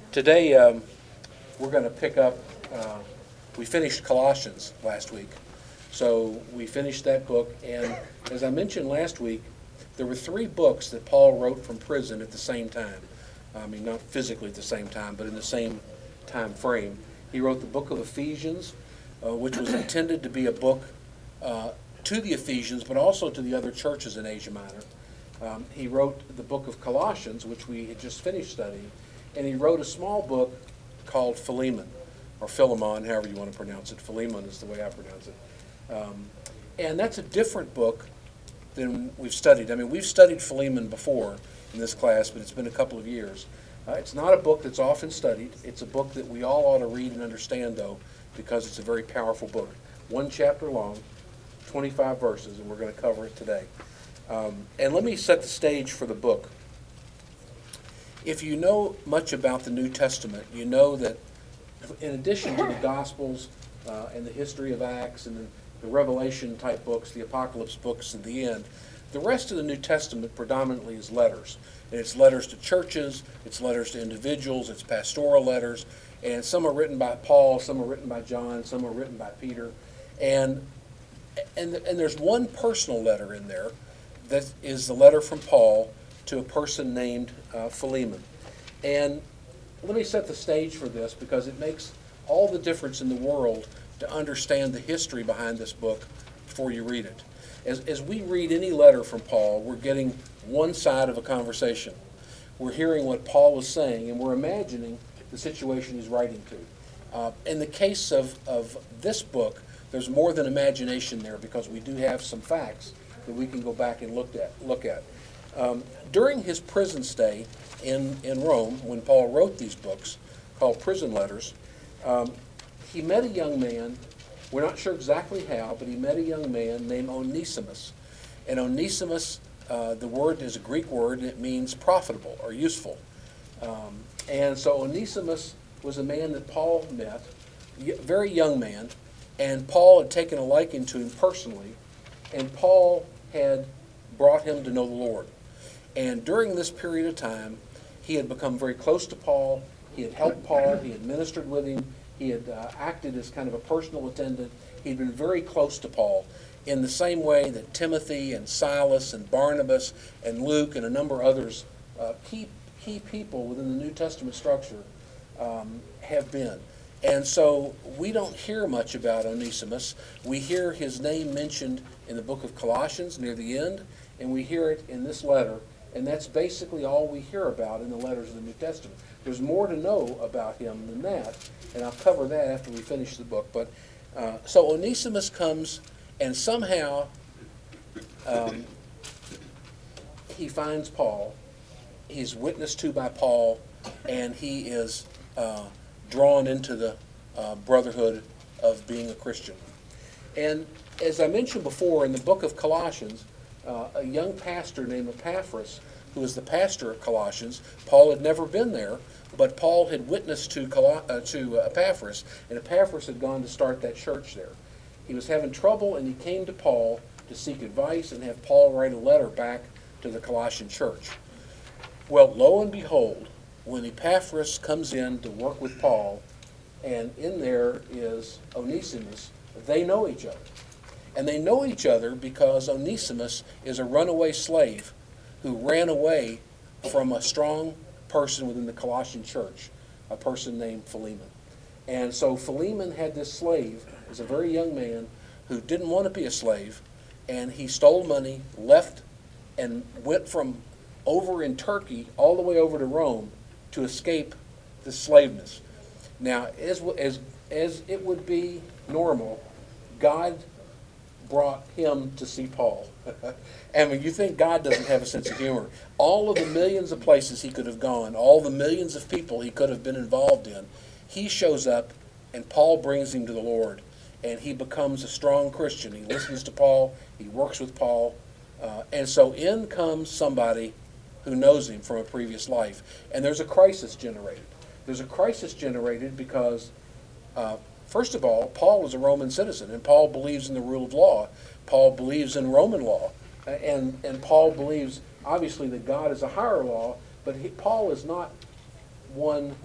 Today, we're going to pick up, we finished Colossians last week. So we finished that book, and as I mentioned last week, there were 3 books that Paul wrote from prison at the same time. I mean, not physically at the same time, but in the same time frame. He wrote the book of Ephesians, which was intended to be a book to the Ephesians, but also to the other churches in Asia Minor. He wrote the book of Colossians, which we had just finished studying, and he wrote a small book called Philemon, or Philemon, however you want to pronounce it. Philemon is the way I pronounce it. And that's a different book than we've studied. I mean, we've studied Philemon before in this class, but it's been a couple of years. It's not a book that's often studied. It's a book that we all ought to read and understand, though, because it's a very powerful book. 1 chapter long, 25 verses, and we're going to cover it today. And let me set the stage for the book. If you know much about the New Testament, you know that in addition to the Gospels and the history of Acts and the Revelation type books, the Apocalypse books at the end, the rest of the New Testament predominantly is letters. And it's letters to churches, it's letters to individuals, it's pastoral letters, and some are written by Paul, some are written by John, some are written by Peter. And there's one personal letter in there that is the letter from Paul to a person named Philemon. And let me set the stage for this because it makes all the difference in the world to understand the history behind this book before you read it. As we read any letter from Paul, we're getting one side of a conversation. We're hearing what Paul is saying, and we're imagining the situation he's writing to. In the case of this book, there's more than imagination there because we do have some facts that we can go back and look at. During his prison stay in Rome, when Paul wrote these books called prison letters, he met a young man. We're not sure exactly how, but he met a young man named Onesimus. And Onesimus, the word is a Greek word, and it means profitable or useful. And so Onesimus was a man that Paul met, very young man, and Paul had taken a liking to him personally, and Paul had brought him to know the Lord. And during this period of time, he had become very close to Paul. He had helped Paul. He had ministered with him. He had acted as kind of a personal attendant. He'd been very close to Paul in the same way that Timothy and Silas and Barnabas and Luke and a number of others, key people within the New Testament structure, have been. And so we don't hear much about Onesimus. We hear his name mentioned in the book of Colossians near the end, and we hear it in this letter, and that's basically all we hear about in the letters of the New Testament. There's more to know about him than that, and I'll cover that after we finish the book. But so Onesimus comes, and somehow he finds Paul. He's witnessed to by Paul, and he is drawn into the brotherhood of being a Christian. And as I mentioned before, in the book of Colossians, a young pastor named Epaphras, who was the pastor of Colossians, Paul had never been there, but Paul had witnessed to Epaphras, and Epaphras had gone to start that church there. He was having trouble, and he came to Paul to seek advice and have Paul write a letter back to the Colossian church. Well, lo and behold, when Epaphras comes in to work with Paul, and in there is Onesimus, they know each other. And they know each other because Onesimus is a runaway slave who ran away from a strong person within the Colossian church, a person named Philemon. And so Philemon had this slave, as a very young man, who didn't want to be a slave, and he stole money, left, and went from over in Turkey all the way over to Rome to escape the slaveness. Now, as it would be normal, God brought him to see Paul. And when you think God doesn't have a sense of humor, all of the millions of places he could have gone, all the millions of people he could have been involved in, he shows up and Paul brings him to the Lord. And he becomes a strong Christian. He listens to Paul, he works with Paul, and so in comes somebody who knows him from a previous life. And there's a crisis generated. There's a crisis generated because first of all, Paul is a Roman citizen, and Paul believes in the rule of law. Paul believes in Roman law, and Paul believes, obviously, that God is a higher law, but Paul is not one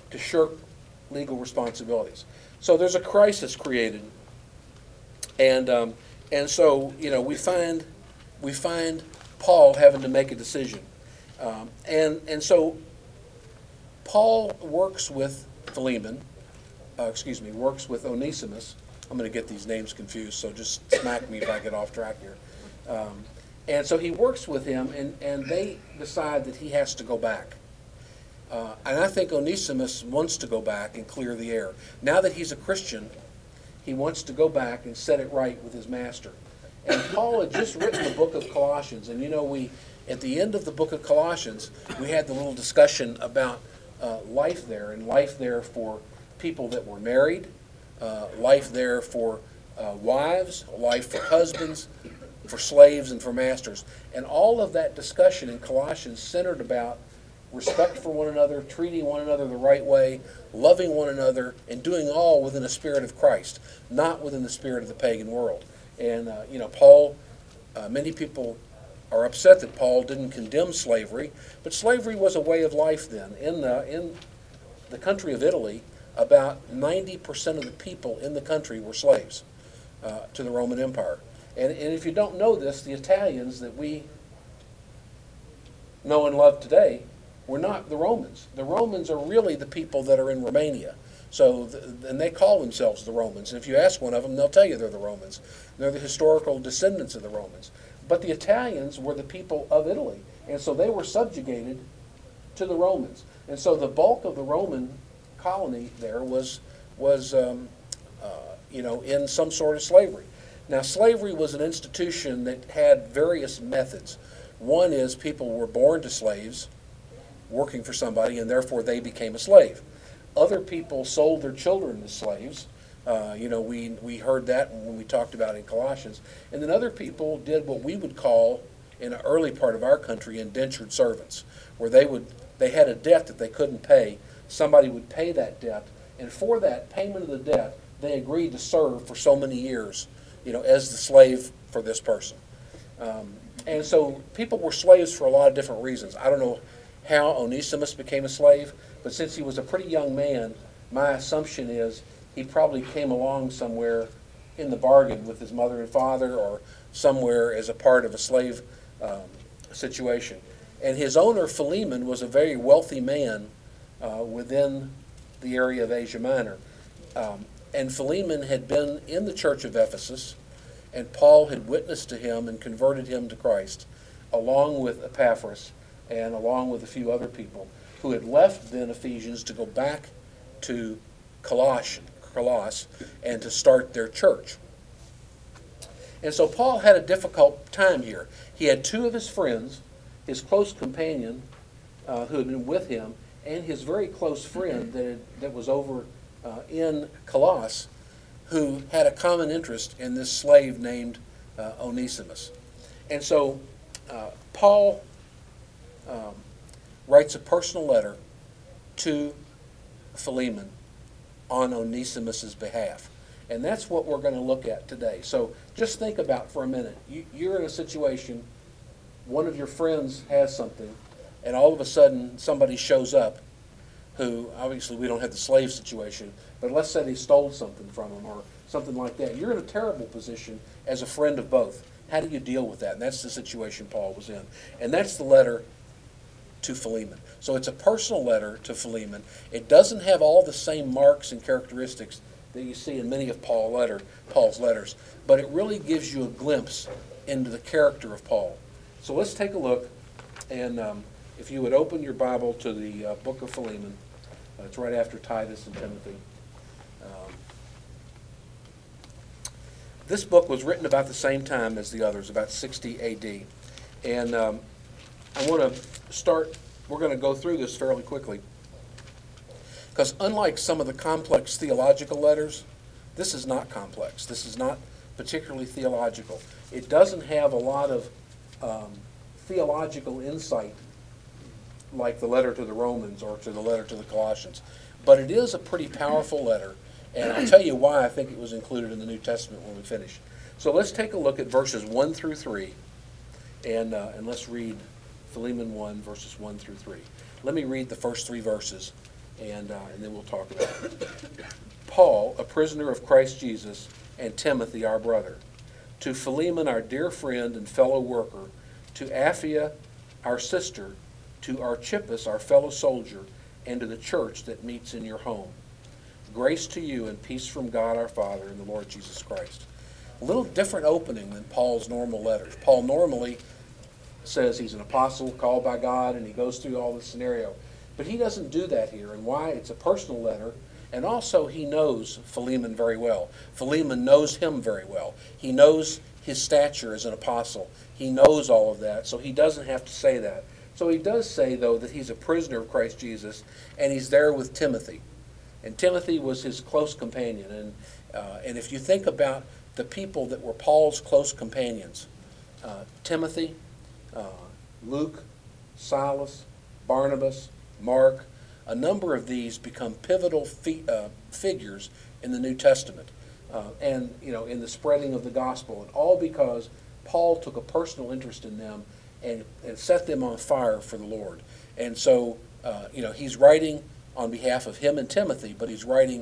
to shirk legal responsibilities. So there's a crisis created, and so we find Paul having to make a decision, and so Paul works with Philemon, works with Onesimus. I'm going to get these names confused, so just smack me if I get off track here. And so he works with him, and they decide that he has to go back. And I think Onesimus wants to go back and clear the air. Now that he's a Christian, he wants to go back and set it right with his master. And Paul had just written the book of Colossians, and at the end of the book of Colossians, we had the little discussion about life there, and life there for people that were married, life there for wives, life for husbands, for slaves, and for masters. And all of that discussion in Colossians centered about respect for one another, treating one another the right way, loving one another, and doing all within the spirit of Christ, not within the spirit of the pagan world. And, Paul, many people are upset that Paul didn't condemn slavery, but slavery was a way of life then. In the country of Italy, about 90% of the people in the country were slaves to the Roman Empire. And if you don't know this, the Italians that we know and love today were not the Romans. The Romans are really the people that are in Romania. And they call themselves the Romans. And if you ask one of them, they'll tell you they're the Romans. They're the historical descendants of the Romans. But the Italians were the people of Italy. And so they were subjugated to the Romans. And so the bulk of the Roman colony there was in some sort of slavery. Now, slavery was an institution that had various methods. One is people were born to slaves, working for somebody, and therefore they became a slave. Other people sold their children as slaves. We heard that when we talked about it in Colossians. And then other people did what we would call, in an early part of our country, indentured servants, where they had a debt that they couldn't pay. Somebody would pay that debt, and for that payment of the debt, they agreed to serve for so many years, as the slave for this person. And so people were slaves for a lot of different reasons. I don't know how Onesimus became a slave, but since he was a pretty young man, my assumption is he probably came along somewhere in the bargain with his mother and father, or somewhere as a part of a slave situation. And his owner, Philemon, was a very wealthy man within the area of Asia Minor. And Philemon had been in the church of Ephesus, and Paul had witnessed to him and converted him to Christ, along with Epaphras and along with a few other people who had left then Ephesians to go back to Colossus and to start their church. And so Paul had a difficult time here. He had two of his friends, his close companion who had been with him, and his very close friend that was over in Colossus, who had a common interest in this slave named Onesimus. And so Paul writes a personal letter to Philemon on Onesimus's behalf. And that's what we're going to look at today. So just think about for a minute. You're in a situation, one of your friends has something, and all of a sudden somebody shows up who, obviously we don't have the slave situation, but let's say they stole something from them or something like that. You're in a terrible position as a friend of both. How do you deal with that? And that's the situation Paul was in. And that's the letter to Philemon. So it's a personal letter to Philemon. It doesn't have all the same marks and characteristics that you see in many of Paul's letters, but it really gives you a glimpse into the character of Paul. So let's take a look, and if you would open your Bible to the book of Philemon. It's right after Titus and Timothy. This book was written about the same time as the others, about 60 A.D. And I want to start, we're going to go through this fairly quickly, because unlike some of the complex theological letters, this is not complex. This is not particularly theological. It doesn't have a lot of theological insight like the letter to the Romans or to the letter to the Colossians. But it is a pretty powerful letter, and I'll tell you why I think it was included in the New Testament when we finish. So let's take a look at verses 1 through 3, and let's read Philemon 1, verses 1 through 3. Let me read the first three verses, and then we'll talk about it. Paul, a prisoner of Christ Jesus, and Timothy, our brother, to Philemon, our dear friend and fellow worker, to Apphia, our sister, to Archippus, our fellow soldier, and to the church that meets in your home. Grace to you and peace from God our Father and the Lord Jesus Christ. A little different opening than Paul's normal letters. Paul normally says he's an apostle called by God, and he goes through all the scenario. But he doesn't do that here. And why? It's a personal letter, and also he knows Philemon very well. Philemon knows him very well. He knows his stature as an apostle. He knows all of that, so he doesn't have to say that. So he does say, though, that he's a prisoner of Christ Jesus, and he's there with Timothy. And Timothy was his close companion. And if you think about the people that were Paul's close companions, Timothy, Luke, Silas, Barnabas, Mark, a number of these become pivotal figures in the New Testament, and in the spreading of the gospel, and all because Paul took a personal interest in them and set them on fire for the Lord. And so, he's writing on behalf of him and Timothy, but he's writing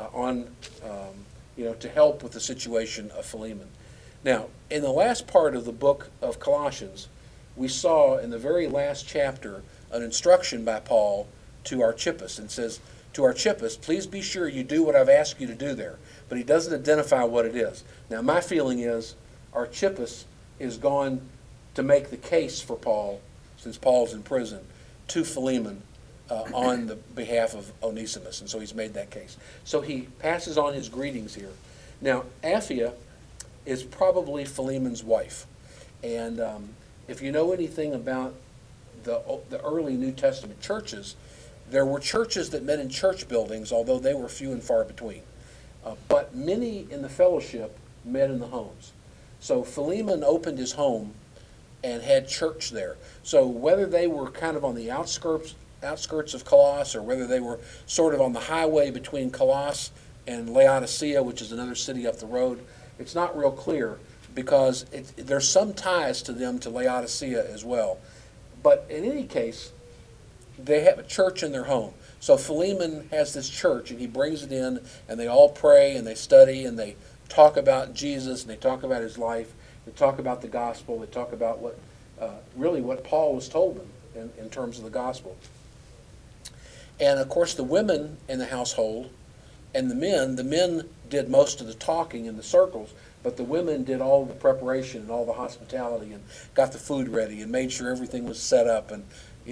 to help with the situation of Philemon. Now, in the last part of the book of Colossians, we saw in the very last chapter an instruction by Paul to Archippus, and says, to Archippus, please be sure you do what I've asked you to do there. But he doesn't identify what it is. Now, my feeling is Archippus is going to make the case for Paul, since Paul's in prison, to Philemon on the behalf of Onesimus, and so he's made that case. So he passes on his greetings here. Now, Apphia is probably Philemon's wife, and if you know anything about the early New Testament churches, there were churches that met in church buildings, although they were few and far between. But many in the fellowship met in the homes. So Philemon opened his home and had church there. So whether they were kind of on the outskirts of Colossus, or whether they were sort of on the highway between Colossus and Laodicea, which is another city up the road, it's not real clear, because there's some ties to them to Laodicea as well. But in any case, they have a church in their home. So Philemon has this church, and he brings it in, and they all pray, and they study, and they talk about Jesus, and they talk about his life, they talk about the gospel, they talk about what Paul was told them in terms of the gospel. And of course the women in the household and the men did most of the talking in the circles, but the women did all the preparation and all the hospitality and got the food ready and made sure everything was set up, and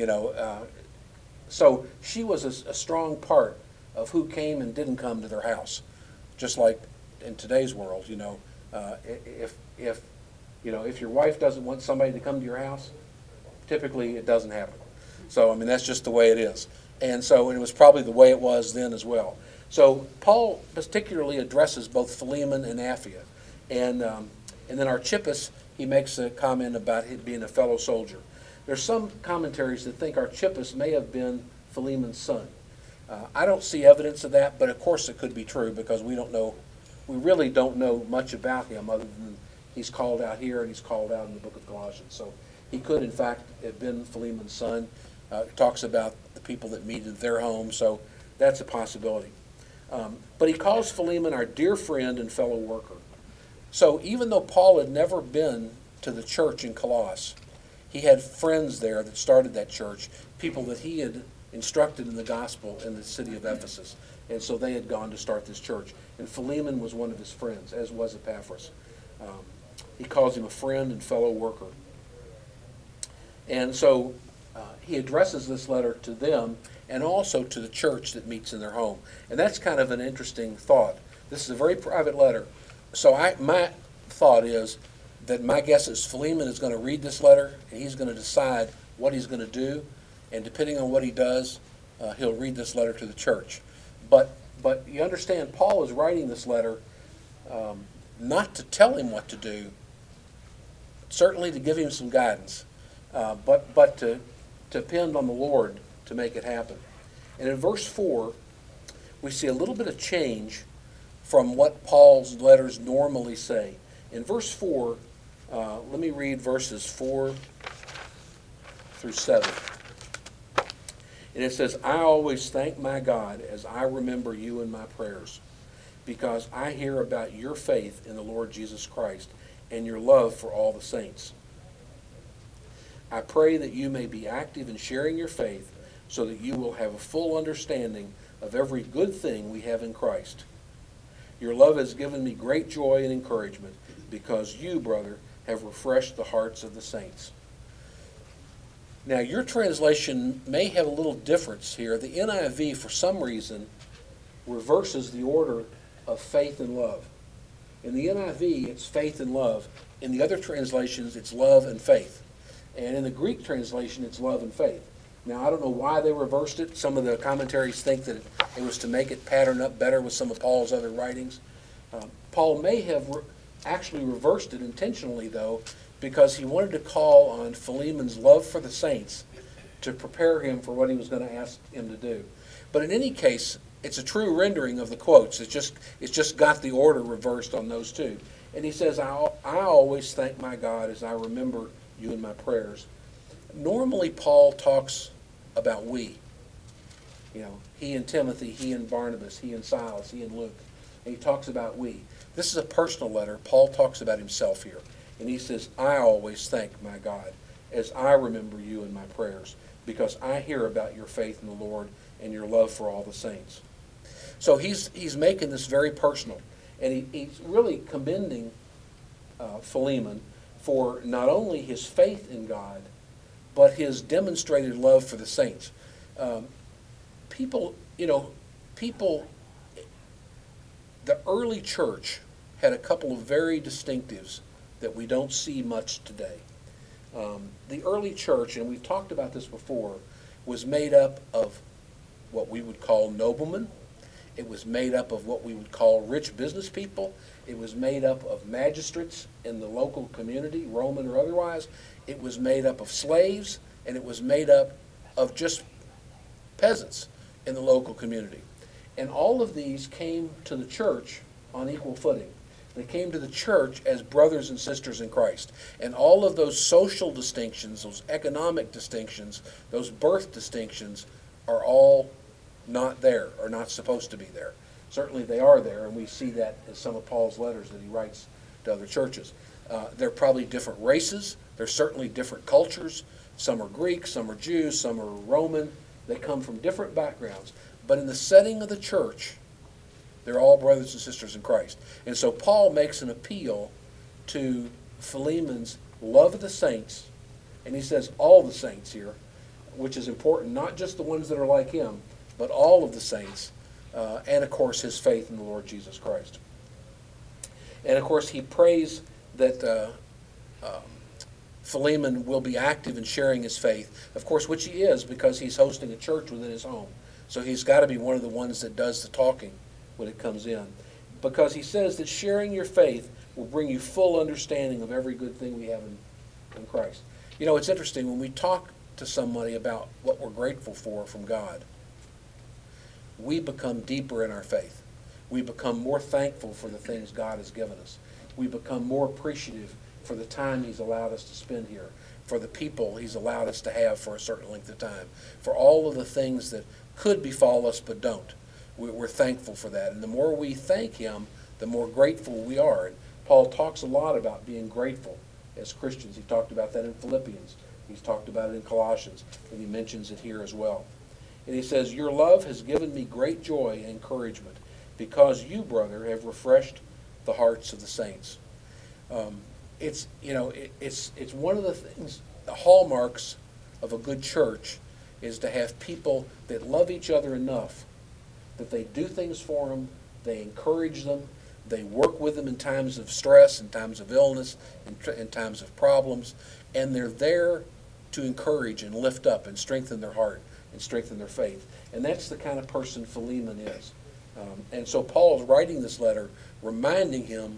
so she was a strong part of who came and didn't come to their house. Just like in today's world, if your wife doesn't want somebody to come to your house, typically it doesn't happen. So that's just the way it is. And so it was probably the way it was then as well. So Paul particularly addresses both Philemon and Apphia, and then Archippus, he makes a comment about him being a fellow soldier. There's some commentaries that think Archippus may have been Philemon's son. I don't see evidence of that, but of course it could be true, because we really don't know much about him other than he's called out here and he's called out in the book of Colossians. So he could in fact have been Philemon's son. It talks about the people that meet at their home, so that's a possibility. But he calls Philemon our dear friend and fellow worker. So even though Paul had never been to the church in Colossus, he had friends there that started that church, people that he had instructed in the gospel in the city of Ephesus. And so they had gone to start this church. And Philemon was one of his friends, as was Epaphras. He calls him a friend and fellow worker. And so he addresses this letter to them and also to the church that meets in their home. And that's kind of an interesting thought. This is a very private letter. So my thought is that my guess is Philemon is going to read this letter, and he's going to decide what he's going to do. And depending on what he does, he'll read this letter to the church. But you understand, Paul is writing this letter not to tell him what to do, certainly to give him some guidance, but to depend on the Lord to make it happen. And in verse 4, we see a little bit of change from what Paul's letters normally say. In verse 4, let me read verses 4 through 7. And it says, I always thank my God as I remember you in my prayers, because I hear about your faith in the Lord Jesus Christ and your love for all the saints. I pray that you may be active in sharing your faith so that you will have a full understanding of every good thing we have in Christ. Your love has given me great joy and encouragement because you, brother, have refreshed the hearts of the saints. Now, your translation may have a little difference here. The NIV, for some reason, reverses the order of faith and love. In the NIV, it's faith and love. In the other translations, it's love and faith. And in the Greek translation, it's love and faith. Now, I don't know why they reversed it. Some of the commentaries think that it was to make it pattern up better with some of Paul's other writings. Paul may have actually reversed it intentionally, though, because he wanted to call on Philemon's love for the saints to prepare him for what he was going to ask him to do. But in any case, it's a true rendering of the quotes. It's just got the order reversed on those two. And he says, I always thank my God as I remember you in my prayers. Normally, Paul talks about we. You know, he and Timothy, he and Barnabas, he and Silas, he and Luke. And he talks about we. This is a personal letter. Paul talks about himself here. And he says, I always thank my God as I remember you in my prayers, because I hear about your faith in the Lord and your love for all the saints. So he's making this very personal. And he's really commending Philemon for not only his faith in God, but his demonstrated love for the saints. People, the early church had a couple of very distinctives that we don't see much today. The early church, and we've talked about this before, was made up of what we would call noblemen. It was made up of what we would call rich business people. It was made up of magistrates in the local community, Roman or otherwise. It was made up of slaves, and it was made up of just peasants in the local community. And all of these came to the church on equal footing. They came to the church as brothers and sisters in Christ. And all of those social distinctions, those economic distinctions, those birth distinctions are all not there, or not supposed to be there. Certainly they are there, and we see that in some of Paul's letters that he writes to other churches. They're probably different races. They're certainly different cultures. Some are Greek, some are Jews, some are Roman. They come from different backgrounds. But in the setting of the church, they're all brothers and sisters in Christ. And so Paul makes an appeal to Philemon's love of the saints, and he says all the saints here, which is important, not just the ones that are like him, but all of the saints, and of course his faith in the Lord Jesus Christ. And of course he prays that Philemon will be active in sharing his faith, of course, which he is, because he's hosting a church within his home. So he's got to be one of the ones that does the talking when it comes in. Because he says that sharing your faith will bring you full understanding of every good thing we have in Christ. You know, it's interesting, when we talk to somebody about what we're grateful for from God, we become deeper in our faith. We become more thankful for the things God has given us. We become more appreciative for the time he's allowed us to spend here, for the people he's allowed us to have for a certain length of time, for all of the things that could befall us but don't. We're thankful for that. And the more we thank him, the more grateful we are. And Paul talks a lot about being grateful as Christians. He talked about that in Philippians. He's talked about it in Colossians, and he mentions it here as well. And he says, your love has given me great joy and encouragement, because you, brother, have refreshed the hearts of the saints. It's one of the things, the hallmarks of a good church is to have people that love each other enough that they do things for them, they encourage them, they work with them in times of stress, in times of illness, in times of problems, and they're there to encourage and lift up and strengthen their heart and strengthen their faith. And that's the kind of person Philemon is. And so Paul's writing this letter reminding him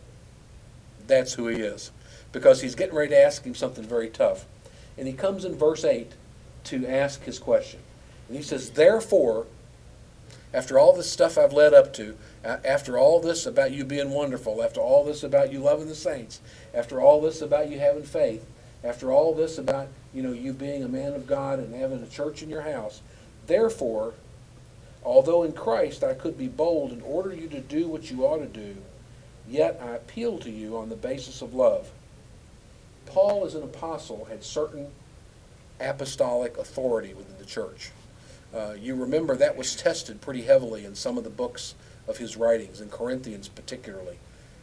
that's who he is, because he's getting ready to ask him something very tough. And he comes in verse 8 to ask his question. And he says, therefore, after all this stuff I've led up to, after all this about you being wonderful, after all this about you loving the saints, after all this about you having faith, after all this about you being a man of God and having a church in your house, Therefore, although in Christ I could be bold and order you to do what you ought to do, yet I appeal to you on the basis of love. Paul, as an apostle, had certain apostolic authority within the church. You remember that was tested pretty heavily in some of the books of his writings, in Corinthians particularly.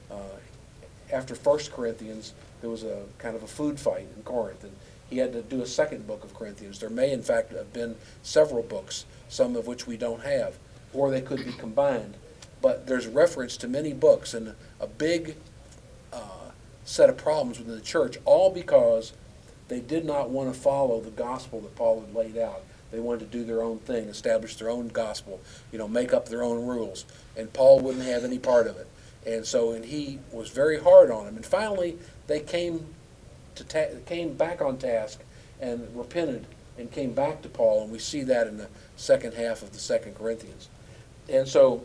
After 1 Corinthians, there was a kind of a food fight in Corinth, and he had to do a second book of Corinthians. There may, in fact, have been several books, some of which we don't have, or they could be combined. But there's reference to many books and a big set of problems within the church, all because they did not want to follow the gospel that Paul had laid out. They wanted to do their own thing, establish their own gospel, make up their own rules. And Paul wouldn't have any part of it. And he was very hard on them. And finally, they came back on task and repented and came back to Paul. And we see that in the second half of the 2 Corinthians. And so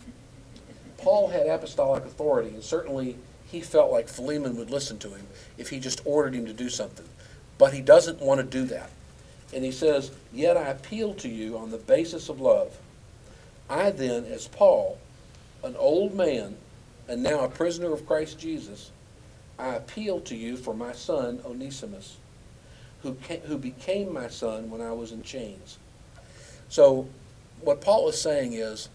Paul had apostolic authority, and certainly he felt like Philemon would listen to him if he just ordered him to do something. But he doesn't want to do that. And he says, yet I appeal to you on the basis of love. I then, as Paul, an old man, and now a prisoner of Christ Jesus, I appeal to you for my son Onesimus, who became my son when I was in chains. So what Paul is saying is,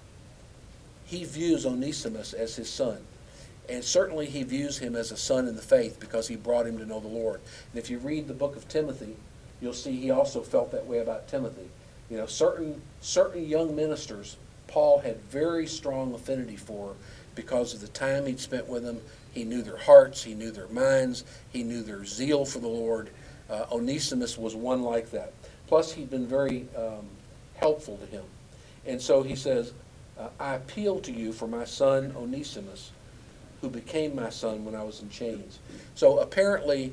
he views Onesimus as his son. And certainly he views him as a son in the faith because he brought him to know the Lord. And if you read the book of Timothy, you'll see he also felt that way about Timothy. Certain young ministers Paul had very strong affinity for because of the time he'd spent with them. He knew their hearts, he knew their minds, he knew their zeal for the Lord. Onesimus was one like that. Plus, he'd been very helpful to him. And so he says, I appeal to you for my son Onesimus, who became my son when I was in chains. So apparently,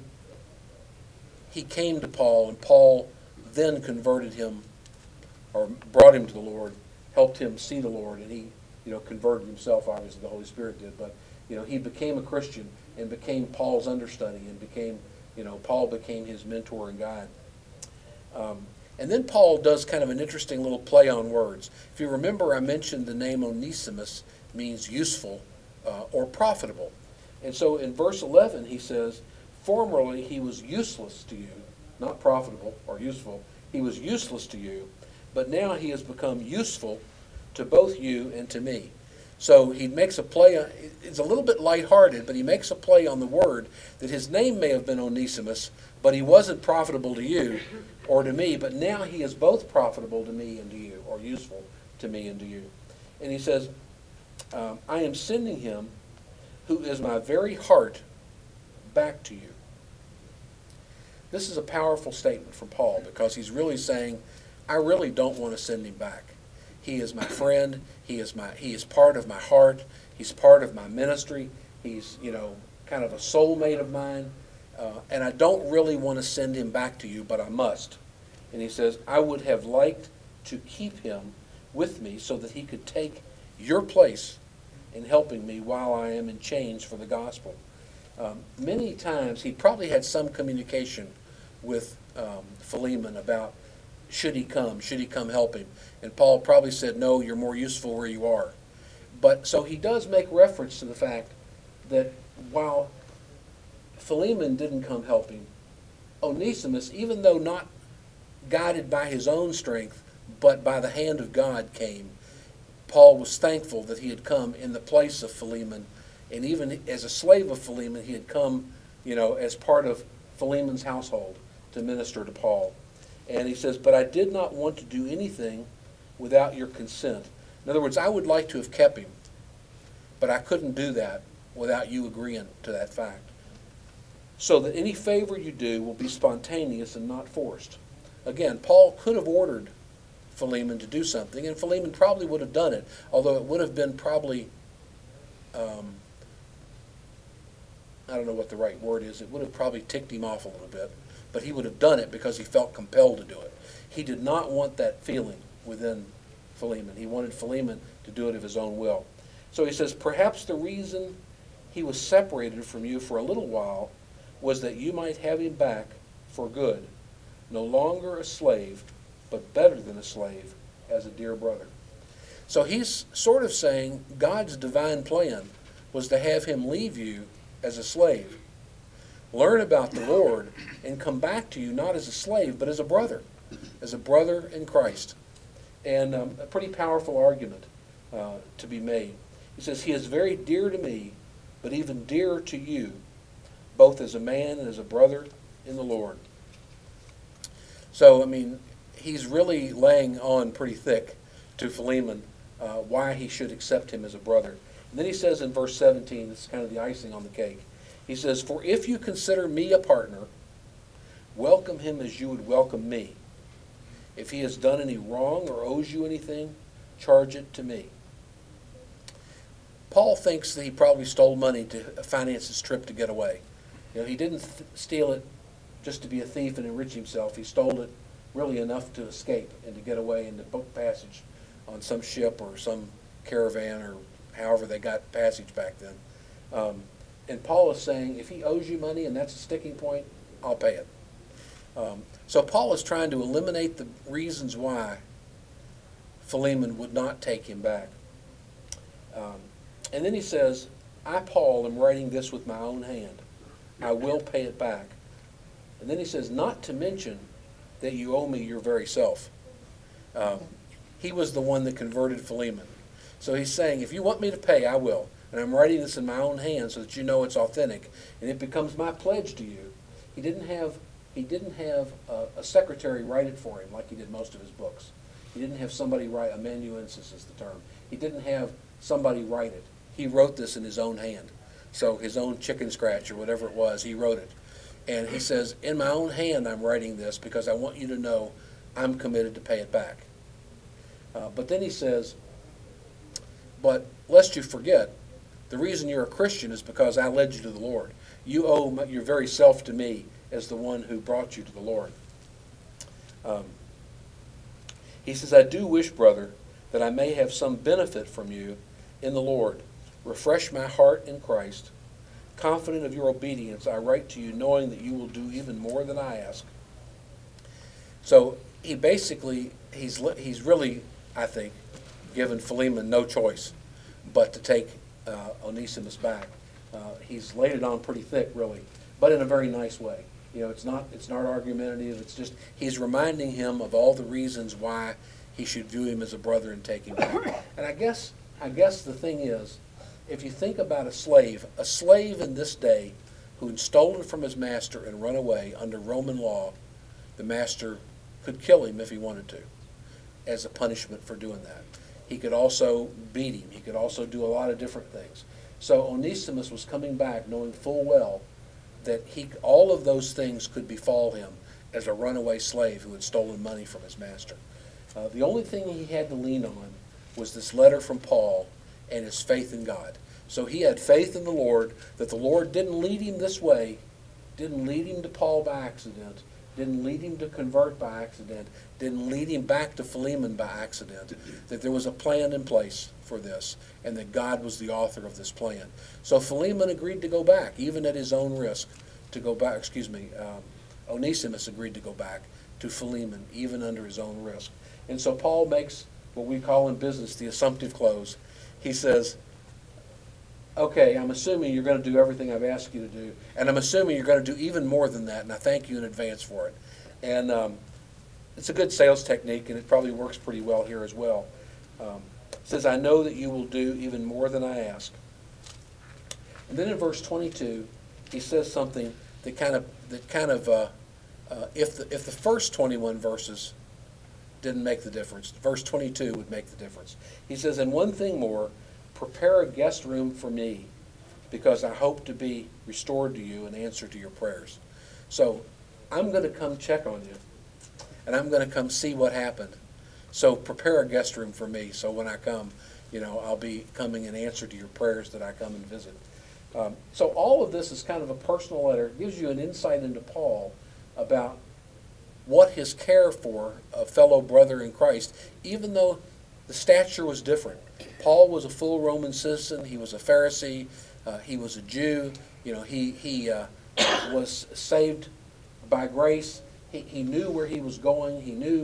he came to Paul, and Paul then converted him, or brought him to the Lord, helped him see the Lord, and he, converted himself. Obviously, the Holy Spirit did, but he became a Christian and became Paul's understudy, and became, Paul became his mentor and guide. And then Paul does kind of an interesting little play on words. If you remember, I mentioned the name Onesimus means useful or profitable. And so in verse 11 he says, formerly he was useless to you, not profitable or useful. He was useless to you, but now he has become useful to both you and to me. So he makes a play, it's a little bit lighthearted, but he makes a play on the word that his name may have been Onesimus, but he wasn't profitable to you or to me, but now he is both profitable to me and to you, or useful to me and to you. And he says, I am sending him, who is my very heart, back to you. This is a powerful statement from Paul, because he's really saying, I really don't want to send him back. He is my friend. He is part of my heart. He's part of my ministry. He's, kind of a soulmate of mine. And I don't really want to send him back to you, but I must. And he says, I would have liked to keep him with me so that he could take your place in helping me while I am in chains for the gospel. Many times he probably had some communication with Philemon about should he come help him. And Paul probably said, no, you're more useful where you are. But so he does make reference to the fact that while Philemon didn't come help him, Onesimus, even though not guided by his own strength, but by the hand of God came. Paul was thankful that he had come in the place of Philemon, and even as a slave of Philemon, he had come, as part of Philemon's household to minister to Paul. And he says, but I did not want to do anything without your consent. In other words, I would like to have kept him, but I couldn't do that without you agreeing to that fact. So that any favor you do will be spontaneous and not forced. Again, Paul could have ordered Philemon to do something, and Philemon probably would have done it, although it would have been probably, I don't know what the right word is, it would have probably ticked him off a little bit, but he would have done it because he felt compelled to do it. He did not want that feeling within Philemon. He wanted Philemon to do it of his own will. So he says, perhaps the reason he was separated from you for a little while was that you might have him back for good, no longer a slave, but better than a slave, as a dear brother. So he's sort of saying God's divine plan was to have him leave you as a slave, learn about the Lord, and come back to you not as a slave, but as a brother in Christ. And a pretty powerful argument to be made. He says, he is very dear to me, but even dearer to you, both as a man and as a brother in the Lord. So, I mean, he's really laying on pretty thick to Philemon why he should accept him as a brother. And then he says in verse 17, this is kind of the icing on the cake. He says, for if you consider me a partner, welcome him as you would welcome me. If he has done any wrong or owes you anything, charge it to me. Paul thinks that he probably stole money to finance his trip to get away. You know, he didn't steal it just to be a thief and enrich himself. He stole it really enough to escape and to get away and to book passage on some ship or some caravan or however they got passage back then. And Paul is saying, if he owes you money and that's a sticking point, I'll pay it. So Paul is trying to eliminate the reasons why Philemon would not take him back. And then he says, I, Paul, am writing this with my own hand. I will pay it back. And then he says, not to mention that you owe me your very self. He was the one that converted Philemon. So he's saying, if you want me to pay, I will. And I'm writing this in my own hand so that you know it's authentic. And it becomes my pledge to you. He didn't have a secretary write it for him like he did most of his books. He didn't have somebody write, amanuensis is the term. He didn't have somebody write it. He wrote this in his own hand. So his own chicken scratch or whatever it was, he wrote it. And he says, in my own hand I'm writing this because I want you to know I'm committed to pay it back. But then he says, but lest you forget, the reason you're a Christian is because I led you to the Lord. You owe your very self to me as the one who brought you to the Lord. He says, I do wish, brother, that I may have some benefit from you in the Lord. Refresh my heart in Christ. Confident of your obedience, I write to you knowing that you will do even more than I ask. So he basically, he's really, I think, given Philemon no choice but to take Onesimus back. He's laid it on pretty thick, really, but in a very nice way. You know, it's not argumentative. It's just he's reminding him of all the reasons why he should view him as a brother and take him back. And I guess the thing is, if you think about a slave in this day who had stolen from his master and run away under Roman law, the master could kill him if he wanted to, as a punishment for doing that. He could also beat him. He could also do a lot of different things. So Onesimus was coming back knowing full well that all of those things could befall him as a runaway slave who had stolen money from his master. The only thing he had to lean on was this letter from Paul and his faith in God. So he had faith in the Lord, that the Lord didn't lead him this way, didn't lead him to Paul by accident, didn't lead him to convert by accident, didn't lead him back to Philemon by accident, that there was a plan in place for this, and that God was the author of this plan. So Philemon agreed to go back, even at his own risk, Onesimus agreed to go back to Philemon, even under his own risk. And so Paul makes what we call in business the assumptive close. He says, okay, I'm assuming you're going to do everything I've asked you to do, and I'm assuming you're going to do even more than that, and I thank you in advance for it. And it's a good sales technique, and it probably works pretty well here as well. It says, I know that you will do even more than I ask. And then in verse 22, he says something that if the first 21 verses didn't make the difference, verse 22 would make the difference. He says, and one thing more, prepare a guest room for me, because I hope to be restored to you and answer to your prayers. So I'm going to come check on you, and I'm going to come see what happened. So prepare a guest room for me, so when I come, I'll be coming in answer to your prayers that I come and visit. So all of this is kind of a personal letter. It gives you an insight into Paul about what his care for a fellow brother in Christ, even though the stature was different. Paul was a full Roman citizen. He was a Pharisee. He was a Jew. He was saved by grace. He knew where he was going. He knew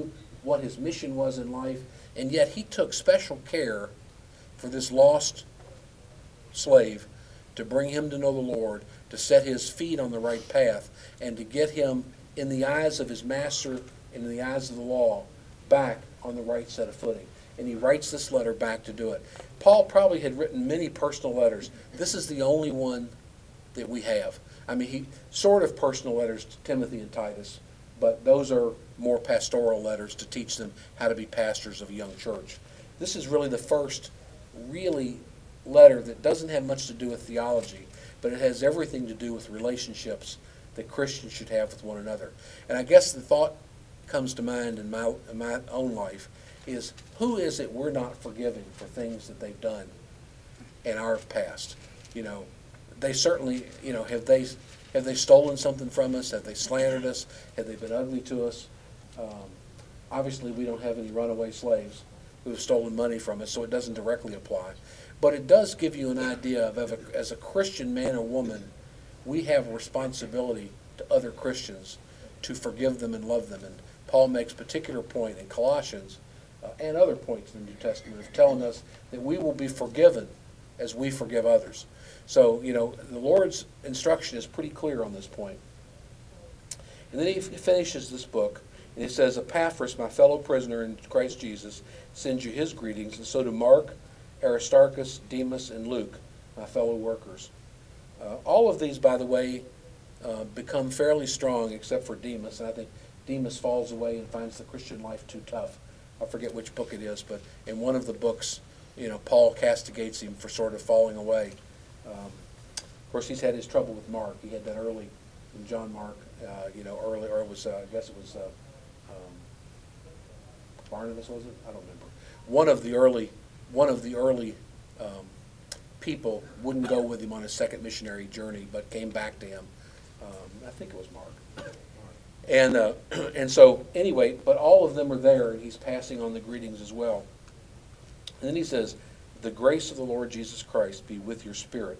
what his mission was in life, and yet he took special care for this lost slave to bring him to know the Lord, to set his feet on the right path, and to get him in the eyes of his master and in the eyes of the law back on the right set of footing. And he writes this letter back to do it. Paul probably had written many personal letters. This is the only one that we have. I mean, he sort of personal letters to Timothy and Titus, but those are more pastoral letters to teach them how to be pastors of a young church. This is really the first really letter that doesn't have much to do with theology, but it has everything to do with relationships that Christians should have with one another. And I guess the thought comes to mind in my own life is, who is it we're not forgiving for things that they've done in our past? You know, they certainly, you know, have they stolen something from us? Have they slandered us? Have they been ugly to us? Obviously, we don't have any runaway slaves who have stolen money from us, so it doesn't directly apply. But it does give you an idea of, as a Christian man or woman, we have a responsibility to other Christians to forgive them and love them. And Paul makes particular point in Colossians and other points in the New Testament of telling us that we will be forgiven as we forgive others. So, you know, the Lord's instruction is pretty clear on this point. And then he finishes this book, and he says, Epaphras, my fellow prisoner in Christ Jesus, sends you his greetings, and so do Mark, Aristarchus, Demas, and Luke, my fellow workers. All of these, by the way, become fairly strong except for Demas, and I think Demas falls away and finds the Christian life too tough. I forget which book it is, but in one of the books, you know, Paul castigates him for sort of falling away. Of course, he's had his trouble with Mark. He had that early in John Mark, you know, early, or it was, I guess it was Barnabas, was it? I don't remember. One of the early people wouldn't go with him on his second missionary journey, but came back to him. I think it was Mark. And so anyway, but all of them are there, and he's passing on the greetings as well. And then he says, the grace of the Lord Jesus Christ be with your spirit.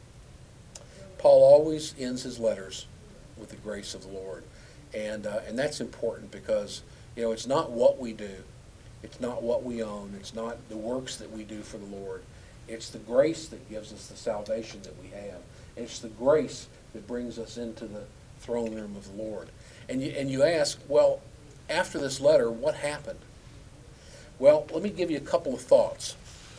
Paul always ends his letters with the grace of the Lord. And that's important because, you know, it's not what we do. It's not what we own. It's not the works that we do for the Lord. It's the grace that gives us the salvation that we have. It's the grace that brings us into the throne room of the Lord. And you ask, well, after this letter, what happened? Well, let me give you a couple of thoughts.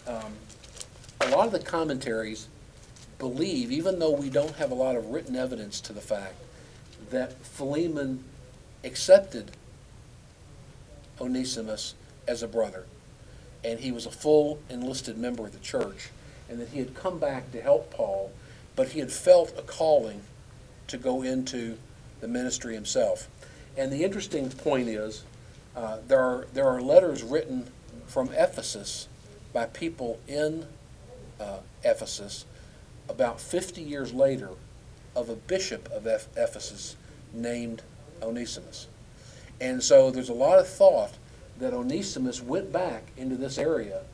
A lot of the commentaries believe, even though we don't have a lot of written evidence to the fact, that Philemon accepted Onesimus as a brother, and he was a full enlisted member of the church, and that he had come back to help Paul, but he had felt a calling to go into the ministry himself. And the interesting point is, there are letters written from Ephesus by people in Ephesus about 50 years later of a bishop of Ephesus named Onesimus. And so there's a lot of thought that Onesimus went back into this area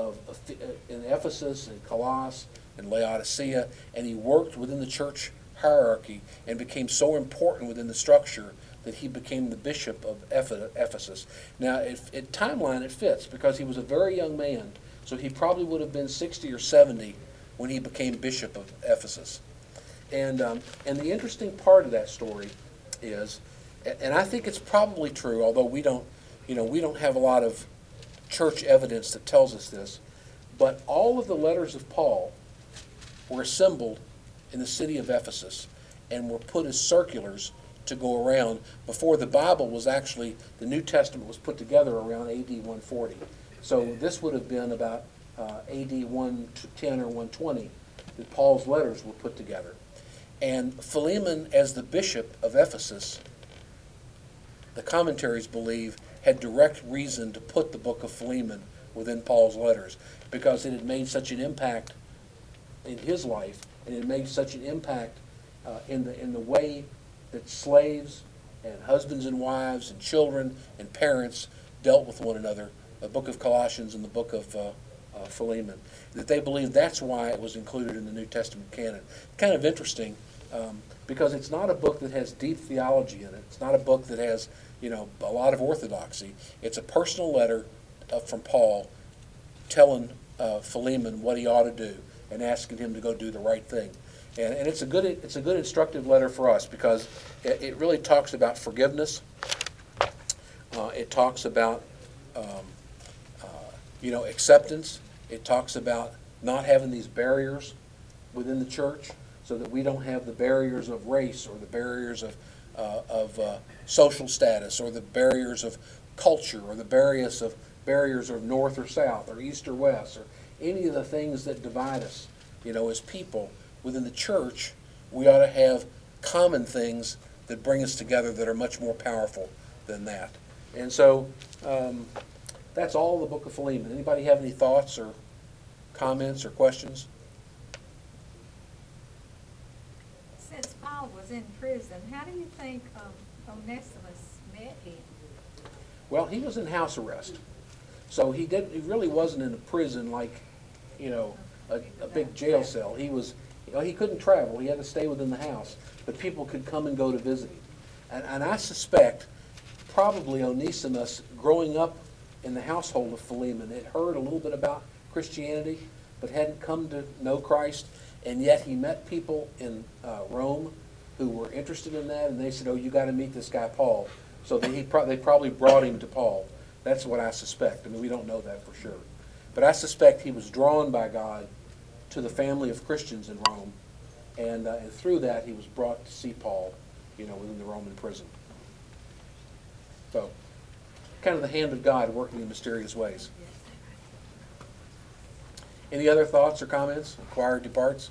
in Ephesus and Colossus and Laodicea, and he worked within the church hierarchy and became so important within the structure that he became the bishop of Ephesus. Now, at timeline, it fits because he was a very young man, so he probably would have been 60 or 70 when he became bishop of Ephesus. And the interesting part of that story is, and I think it's probably true, although we don't have a lot of church evidence that tells us this, but all of the letters of Paul were assembled in the city of Ephesus and were put as circulars to go around before the Bible was actually, the New Testament was put together around AD 140. So this would have been about AD 110 or 120 that Paul's letters were put together. And Philemon, as the bishop of Ephesus, the commentaries believe, had direct reason to put the book of Philemon within Paul's letters because it had made such an impact in his life, and it made such an impact in the way that slaves and husbands and wives and children and parents dealt with one another, the book of Colossians and the book of Philemon, that they believe that's why it was included in the New Testament canon. Kind of interesting because it's not a book that has deep theology in it. It's not a book that has, a lot of orthodoxy. It's a personal letter from Paul telling Philemon what he ought to do and asking him to go do the right thing. And it's a good instructive letter for us because it really talks about forgiveness. It talks about acceptance. It talks about not having these barriers within the church, so that we don't have the barriers of race or the barriers of social status or the barriers of culture or the barriers of north or south or east or west or any of the things that divide us. As people within the church, we ought to have common things that bring us together that are much more powerful than that. And so that's all the book of Philemon. Anybody have any thoughts or comments or questions? Since Paul was in prison, how do you think Onesimus met him? Well, he was in house arrest. So he really wasn't in a prison like, a big jail cell. He was, he couldn't travel. He had to stay within the house. But people could come and go to visit him. And I suspect probably Onesimus, growing up in the household of Philemon, had heard a little bit about Christianity, but hadn't come to know Christ. And yet he met people in Rome who were interested in that, and they said, "Oh, you got to meet this guy Paul." So they probably brought him to Paul. That's what I suspect. I mean, we don't know that for sure. But I suspect he was drawn by God to the family of Christians in Rome, and through that he was brought to see Paul, within the Roman prison. So, kind of the hand of God working in mysterious ways. Any other thoughts or comments? Choir departs.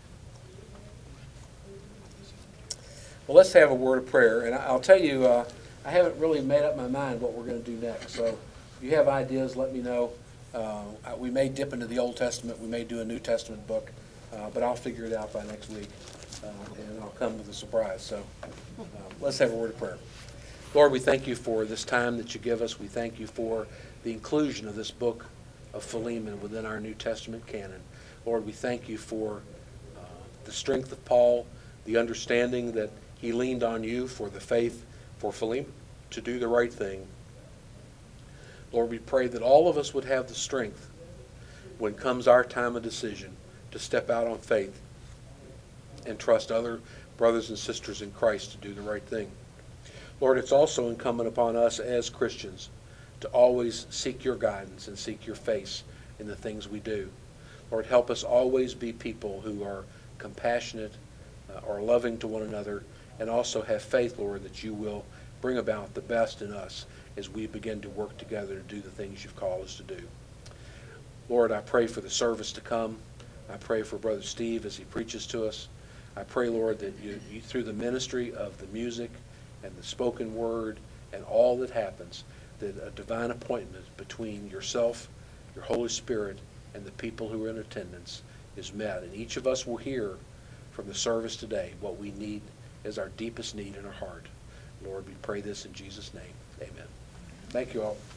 Well, let's have a word of prayer. And I'll tell you, I haven't really made up my mind what we're going to do next. So if you have ideas, let me know. We may dip into the Old Testament. We may do a New Testament book. But I'll figure it out by next week. And I'll come with a surprise. So let's have a word of prayer. Lord, we thank you for this time that you give us. We thank you for the inclusion of this book of Philemon within our New Testament canon. Lord, we thank you for the strength of Paul, the understanding that he leaned on you for the faith for Philemon to do the right thing. Lord, we pray that all of us would have the strength when comes our time of decision to step out on faith and trust other brothers and sisters in Christ to do the right thing. Lord, it's also incumbent upon us as Christians to always seek your guidance and seek your face in the things we do. Lord, help us always be people who are compassionate or loving to one another, and also have faith, Lord, that you will bring about the best in us as we begin to work together to do the things you've called us to do. Lord, I pray for the service to come. I pray for Brother Steve as he preaches to us. I pray, Lord, that you through the ministry of the music and the spoken word and all that happens, that a divine appointment between yourself, your Holy Spirit, and the people who are in attendance is met. And each of us will hear from the service today what we need as our deepest need in our heart. Lord, we pray this in Jesus' name. Amen. Thank you all.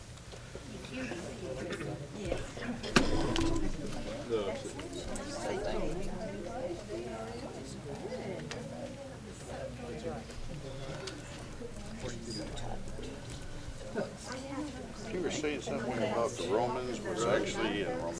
You were saying something about the Romans was actually in Romans.